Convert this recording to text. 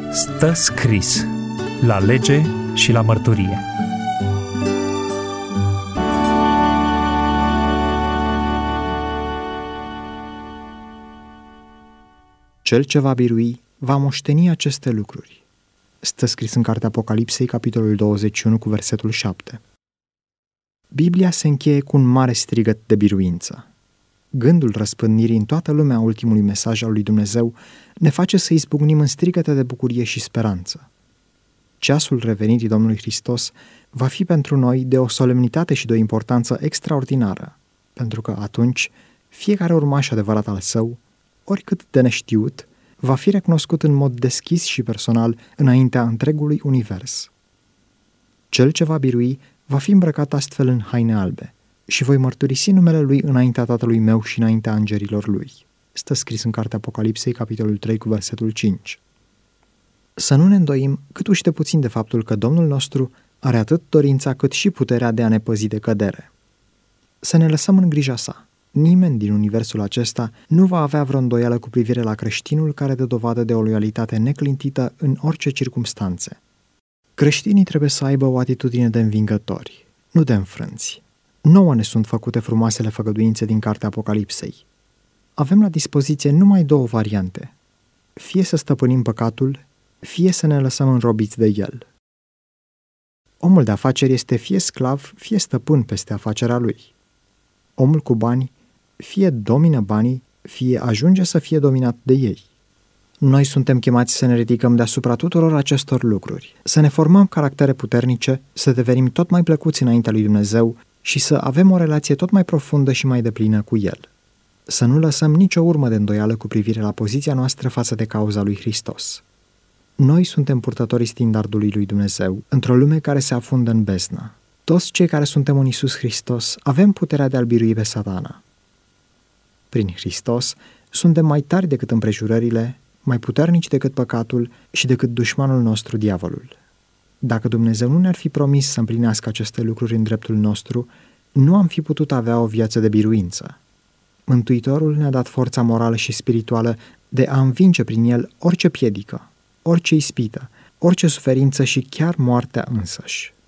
Stă scris la lege și la mărturie. Cel ce va birui va moșteni aceste lucruri. Stă scris în cartea Apocalipsei, capitolul 21, cu versetul 7. Biblia se încheie cu un mare strigăt de biruință. Gândul răspândirii în toată lumea ultimului mesaj al lui Dumnezeu ne face să izbucnim în strigăte de bucurie și speranță. Ceasul revenirii Domnului Hristos va fi pentru noi de o solemnitate și de o importanță extraordinară, pentru că atunci fiecare urmaș adevărat al său, oricât de neștiut, va fi recunoscut în mod deschis și personal înaintea întregului univers. Cel ce va birui va fi îmbrăcat astfel în haine albe și voi mărturisi numele lui înaintea Tatălui meu și înaintea îngerilor lui. Stă scris în cartea Apocalipsei, capitolul 3, cu versetul 5. Să nu ne îndoim câtuși de puțin de faptul că Domnul nostru are atât dorința cât și puterea de a ne păzi de cădere. Să ne lăsăm în grija sa. Nimeni din universul acesta nu va avea vreo îndoială cu privire la creștinul care dă dovadă de o loialitate neclintită în orice circumstanțe. Creștinii trebuie să aibă o atitudine de învingători, nu de înfrânți. Nouă ne sunt făcute frumoasele făgăduințe din cartea Apocalipsei. Avem la dispoziție numai două variante: fie să stăpânim păcatul, fie să ne lăsăm înrobiți de el. Omul de afaceri este fie sclav, fie stăpân peste afacerea lui. Omul cu bani fie domină banii, fie ajunge să fie dominat de ei. Noi suntem chemați să ne ridicăm deasupra tuturor acestor lucruri, să ne formăm caractere puternice, să devenim tot mai plăcuți înaintea lui Dumnezeu și să avem o relație tot mai profundă și mai deplină cu El. Să nu lăsăm nicio urmă de îndoială cu privire la poziția noastră față de cauza lui Hristos. Noi suntem purtătorii standardului lui Dumnezeu într-o lume care se afundă în beznă. Toți cei care suntem în Iisus Hristos avem puterea de a-L birui pe Satana. Prin Hristos suntem mai tari decât împrejurările, mai puternici decât păcatul și decât dușmanul nostru, diavolul. Dacă Dumnezeu nu ne-ar fi promis să împlinească aceste lucruri în dreptul nostru, nu am fi putut avea o viață de biruință. Mântuitorul ne-a dat forța morală și spirituală de a învinge prin El orice piedică, orice ispită, orice suferință și chiar moartea însăși.